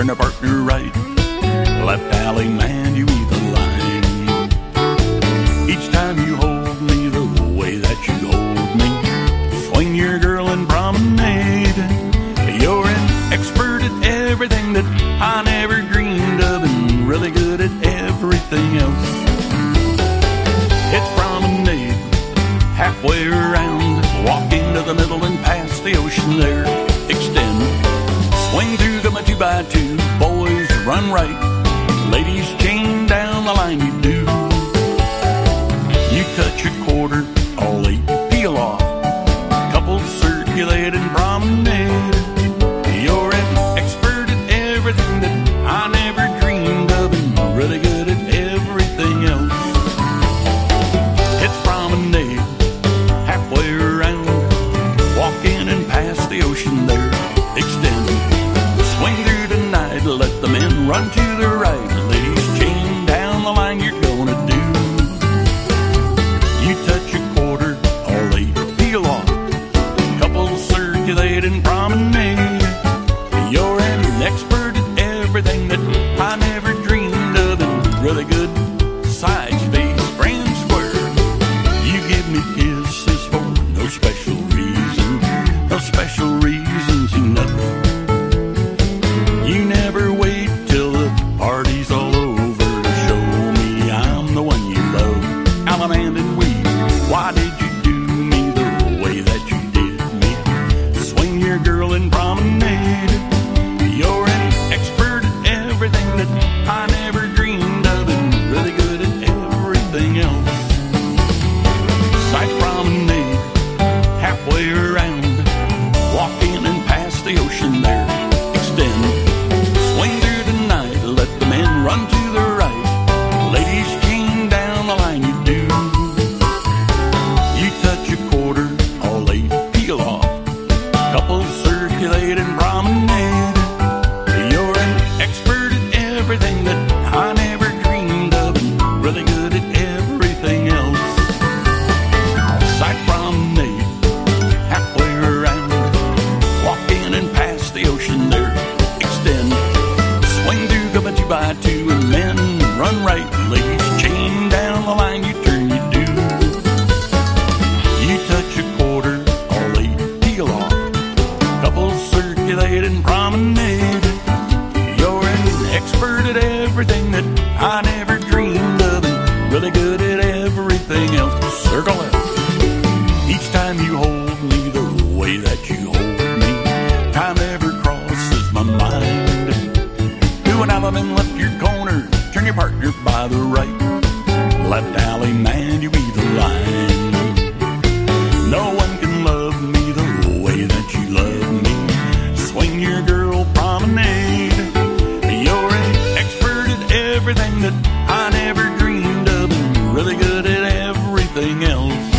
turn a partner right. Left alley man, you either line. Each time you hold me the way that you hold me, swing your girl and promenade. You're an expert at everything that I never dreamed of, and really good at everything else. It's promenade, halfway around, walk into the middle and pass the ocean there. Extend, swing through the 2x2, boys run right, ladies chain down the line you do. You touch a quarter, all eight peel off, couples circulate and promenade. You're an expert at everything that I never dreamed of, and really good at everything else. It's promenade, halfway around, walk in and pass the ocean there. Extend, swing through the night, let the men run to the right, ladies chain down the line you're gonna do. You touch a quarter, all eight peel off, couples circulate and promenade. You're an expert at everything that I never dreamed of, and really good side space, brand square. You give me kisses for no special reason, no special reasons enough. You never wait till the party's all over to show me I'm the one you love. Allemande and Weed, why did you do me the way that you did me? Swing your girl and promenade. You're an expert at everything that I never dreamed of, and really good at everything else. Sight promenade, halfway around, walk in and pass the ocean there. Extend, swing through the night, let the men run to the right, ladies chain down the line you do. You touch a quarter, all eight peel off, couples circulate and promenade. You're an expert at everything that I never dreamed of, and really good at everything else. Sight promenade, halfway around, walk in and pass the ocean there. Extend, swing through the 2x2 and men run right, ladies chain down the line you turn you do. You touch a quarter, all eight peel off, couples circulate and promenade. You're an expert at everything that I never dreamed of, and really good at everything else. Circle left, each time you hold me the way that you hold me, time never crosses my mind. Do an element left your corner, turn your partner by the right, left alley man, you be the line. No one can love me the way that you love me, swing your girl promenade. You're an expert at everything that I never dreamed of, and really good at everything else.